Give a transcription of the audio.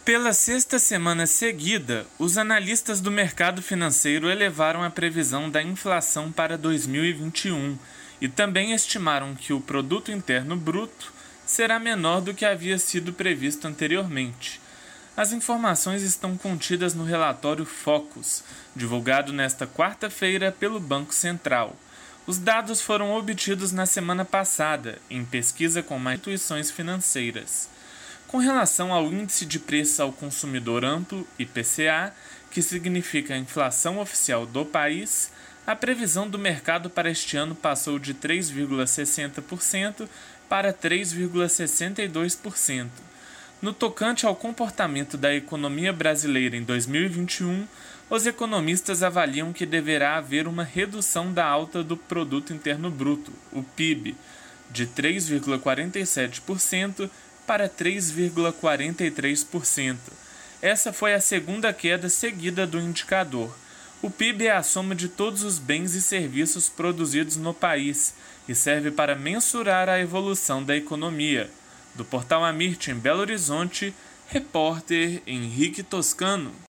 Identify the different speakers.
Speaker 1: Pela sexta semana seguida, os analistas do mercado financeiro elevaram a previsão da inflação para 2021 e também estimaram que o Produto Interno Bruto será menor do que havia sido previsto anteriormente. As informações estão contidas no relatório Focus, divulgado nesta quarta-feira pelo Banco Central. Os dados foram obtidos na semana passada, em pesquisa com mais instituições financeiras. Com relação ao Índice de Preços ao Consumidor Amplo, IPCA, que significa a inflação oficial do país, a previsão do mercado para este ano passou de 3,60% para 3,62%. No tocante ao comportamento da economia brasileira em 2021, os economistas avaliam que deverá haver uma redução da alta do Produto Interno Bruto, o PIB, de 3,47% para 3,43%. Essa foi a segunda queda seguida do indicador. O PIB é a soma de todos os bens e serviços produzidos no país e serve para mensurar a evolução da economia. Do Portal Amirte, em Belo Horizonte, repórter Henrique Toscano.